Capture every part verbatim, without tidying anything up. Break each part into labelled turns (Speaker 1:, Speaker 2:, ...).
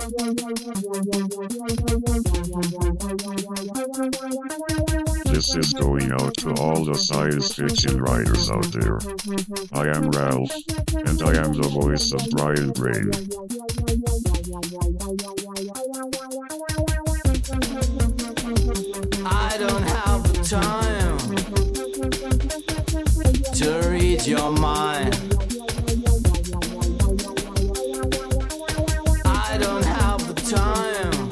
Speaker 1: This is going out to all the science fiction writers out there. I am Ralph, and I am the voice of Brian Brain.
Speaker 2: I don't have the time to read your mind. I don't have the time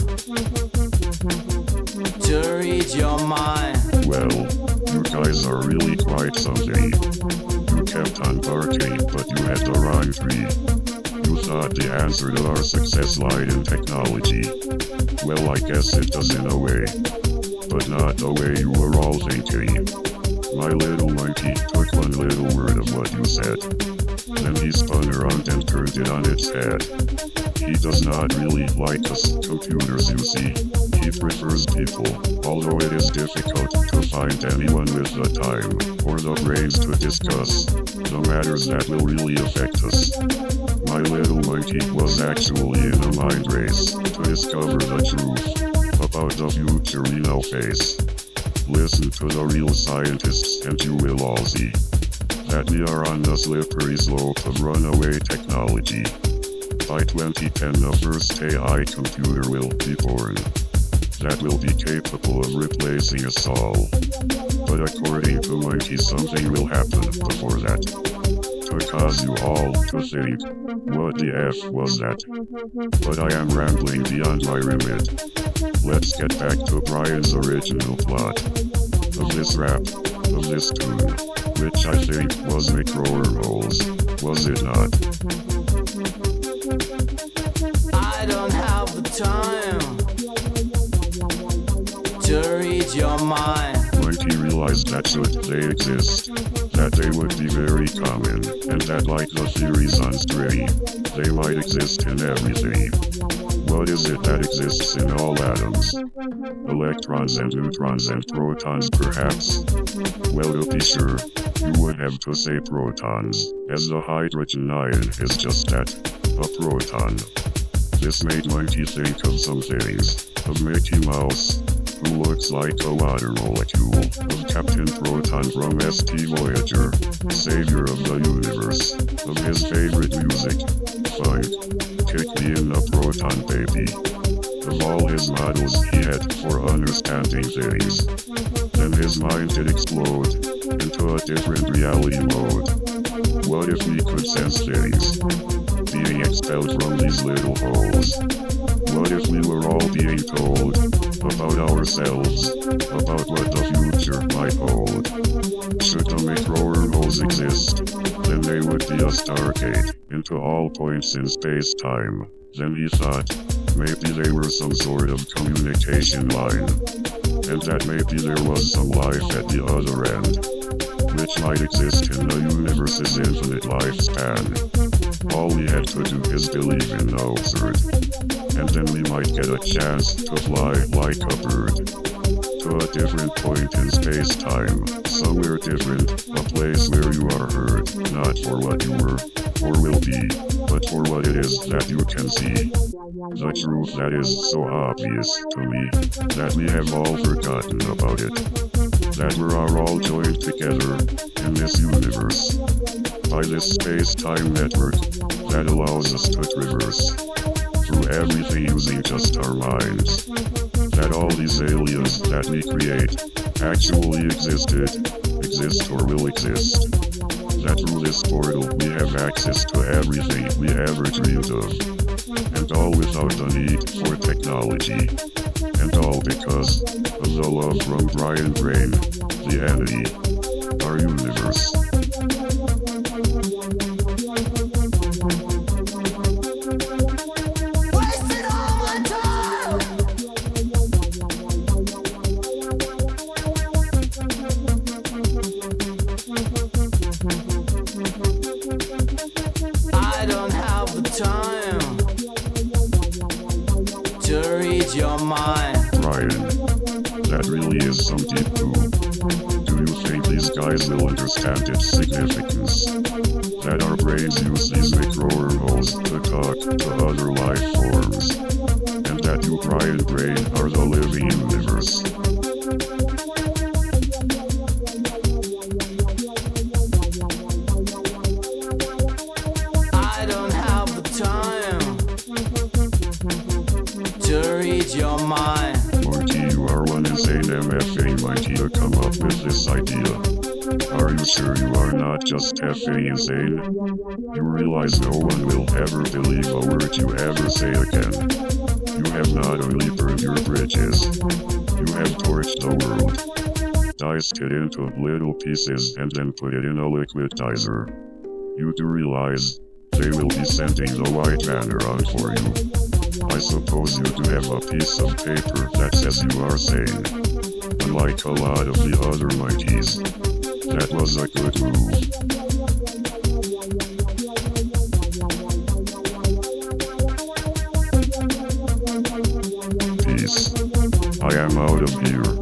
Speaker 2: to read your mind.
Speaker 1: Well, you guys are really quite something. You kept on barking, but you had the wrong tree. You thought the answer to our success lied in technology. Well, I guess it does in a way, but not the way you were all thinking. My little monkey took one little word of what you said. Then he spun around and turned it on its head. He does not really like us computers, you see. He prefers people, although it is difficult to find anyone with the time or the brains to discuss the matters that will really affect us. My little monkey was actually in a mind race to discover the truth about the future we now face. Listen to the real scientists and you will all see that we are on the slippery slope of runaway technology. By twenty ten, the first A I computer will be born that will be capable of replacing us all. But according to Monkey, something will happen before that to cause you all to think, what the F was that? But I am rambling beyond my remit. Let's get back to Brian's original plot of this rap, of this tune, which I think was micro-wormholes, was it not?
Speaker 2: I don't have the time to read your mind.
Speaker 1: Monkey realized that should they exist, that they would be very common, and that like the theories on string, they might exist in everything. What is it that exists in all atoms? Electrons and neutrons and protons, perhaps? Well, to be sure, you would have to say protons, as the hydrogen ion is just that, a proton. This made Monkey think of some things, of Mickey Mouse, who looks like a water molecule, of Captain Proton from S T Voyager, savior of the universe, of his favorite music, funk, Kick Me in the Proton Baby, of all his models he had for understanding things. Then his mind did explode into a different reality mode. What if we could sense things being expelled from these little holes? What if we were all being told about ourselves, about what the future might hold? Should the micro-wormholes exist, then they would be a stargate into all points in space-time. Then he thought, maybe they were some sort of communication line, and that maybe there was some life at the other end, which might exist in the universe's infinite lifespan. All we had to do is believe in the absurd, and then we might get a chance to fly like a bird to a different point in space-time, somewhere different, a place where you are heard, not for what you were, or will be, but for what it is that you can see. The truth that is so obvious to me, that we have all forgotten about it, that we are all joined together in this universe by this space-time network that allows us to traverse through everything using just our minds. That all these aliens that we create actually existed, exist or will exist. That through this portal we have access to everything we ever dreamed of. And all without the need for technology. And all because of the love from Brian Brain, the entity, our universe.
Speaker 2: I don't have the time to read your mind.
Speaker 1: Brian, that really is some deep poo. Do you think these guys will understand its significance? That our brains use these micro-wormholes to talk to other life forms. that you cry and brain are the living universe.
Speaker 2: I don't have the time to read your mind.
Speaker 1: Morty, you are one insane M F A mighty to come up with this idea. Are you sure you are not just F A insane? You realize no one will ever believe a word you ever say again. You have not only burned your bridges, you have torched the world. Diced it into little pieces and then put it in a liquidizer. You do realize they will be sending the white van around for you. I suppose you do have a piece of paper that says you are sane. Unlike a lot of the other mighties, that was a good move. Peace. I am out of here.